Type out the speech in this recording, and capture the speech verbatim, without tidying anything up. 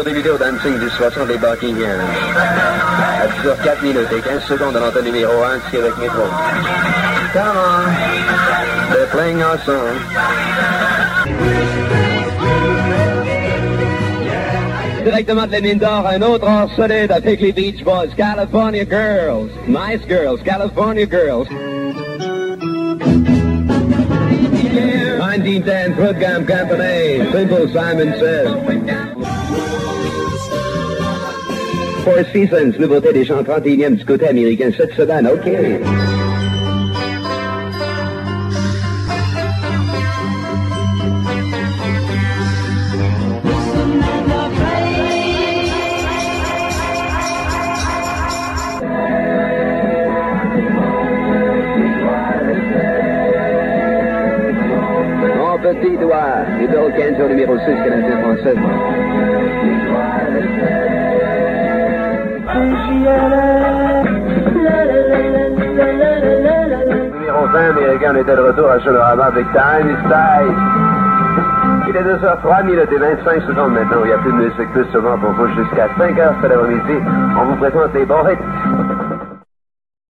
débuté au dancing du soixante des Buckingham. À dix heures quatre minutes et quinze secondes de l'antenne numéro un, Québec Métro. Come on, they're playing our song. Directement de la mine d'or, un autre or solide avec les Beach Boys, California Girls. Nice girls, California Girls. nineteen ten, Fruitgum Company, Simple Simon Says. Four Seasons, nouveauté des chants trente et unième du côté américain cette semaine, OK. Petit doigt, numéro quinze au numéro six, Canadien français. Numéro vingt, américain, on était de retour à Cholorabat avec Time is Tight. Il est deux heures trois minutes et vingt-cinq secondes maintenant. Il n'y a plus de musique plus souvent pour vous jusqu'à cinq heures cet après-midi. On vous présente les bons hits.